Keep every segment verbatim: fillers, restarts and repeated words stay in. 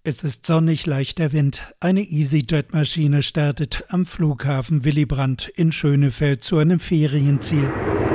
Es ist sonnig, leichter Wind. Eine EasyJet-Maschine startet am Flughafen Willy Brandt in Schönefeld zu einem Ferienziel.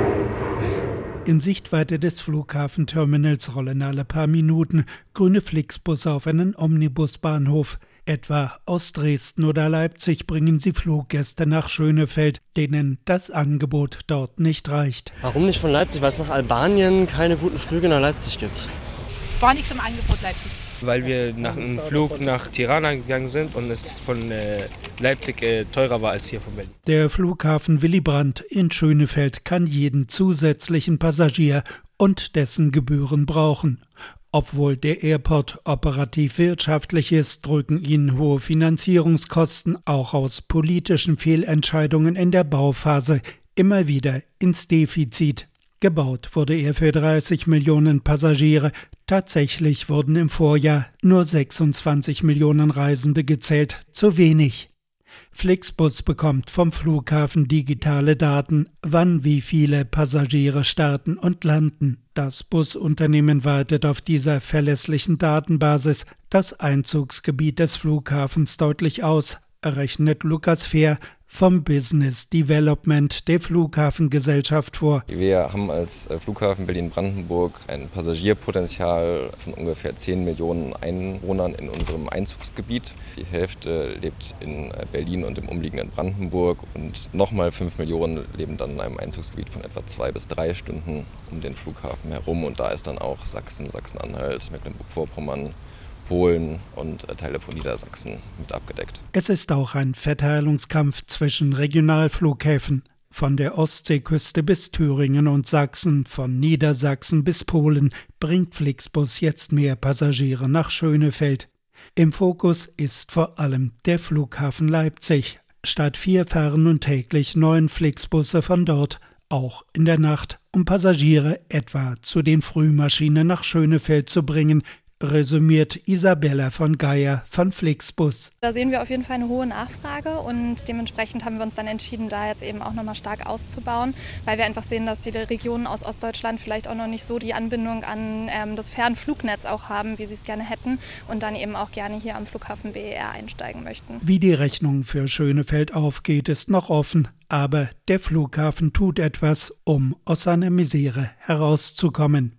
In Sichtweite des Flughafenterminals rollen alle paar Minuten grüne Flixbusse auf einen Omnibusbahnhof. Etwa aus Dresden oder Leipzig bringen sie Fluggäste nach Schönefeld, denen das Angebot dort nicht reicht. Warum nicht von Leipzig? Weil es nach Albanien keine guten Flüge nach Leipzig gibt. War nichts im Angebot Leipzig. Weil wir nach einem Flug nach Tirana gegangen sind und es von äh, Leipzig äh, teurer war als hier von Berlin. Der Flughafen Willy Brandt in Schönefeld kann jeden zusätzlichen Passagier und dessen Gebühren brauchen. Obwohl der Airport operativ wirtschaftlich ist, drücken ihn hohe Finanzierungskosten auch aus politischen Fehlentscheidungen in der Bauphase immer wieder ins Defizit. Gebaut wurde er für dreißig Millionen Passagiere. Tatsächlich wurden im Vorjahr nur sechsundzwanzig Millionen Reisende gezählt, zu wenig. Flixbus bekommt vom Flughafen digitale Daten, wann wie viele Passagiere starten und landen. Das Busunternehmen weitet auf dieser verlässlichen Datenbasis das Einzugsgebiet des Flughafens deutlich aus, rechnet Lukas Fehr vom Business Development der Flughafengesellschaft vor. Wir haben als Flughafen Berlin-Brandenburg ein Passagierpotenzial von ungefähr zehn Millionen Einwohnern in unserem Einzugsgebiet. Die Hälfte lebt in Berlin und im umliegenden Brandenburg und nochmal fünf Millionen leben dann in einem Einzugsgebiet von etwa zwei bis drei Stunden um den Flughafen herum. Und da ist dann auch Sachsen, Sachsen-Anhalt, Mecklenburg-Vorpommern, Polen und Teile von Niedersachsen mit abgedeckt. Es ist auch ein Verteilungskampf zwischen Regionalflughäfen. Von der Ostseeküste bis Thüringen und Sachsen, von Niedersachsen bis Polen bringt Flixbus jetzt mehr Passagiere nach Schönefeld. Im Fokus ist vor allem der Flughafen Leipzig. Statt vier fahren nun täglich neun Flixbusse von dort, auch in der Nacht, um Passagiere etwa zu den Frühmaschinen nach Schönefeld zu bringen, resümiert Isabella von Geier von Flixbus. Da sehen wir auf jeden Fall eine hohe Nachfrage und dementsprechend haben wir uns dann entschieden, da jetzt eben auch nochmal stark auszubauen, weil wir einfach sehen, dass die Regionen aus Ostdeutschland vielleicht auch noch nicht so die Anbindung an ähm, das Fernflugnetz auch haben, wie sie es gerne hätten und dann eben auch gerne hier am Flughafen B E R einsteigen möchten. Wie die Rechnung für Schönefeld aufgeht, ist noch offen, aber der Flughafen tut etwas, um aus seiner Misere herauszukommen.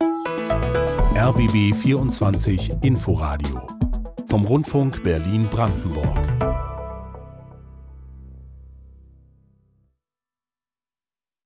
R B B vierundzwanzig Inforadio vom Rundfunk Berlin-Brandenburg.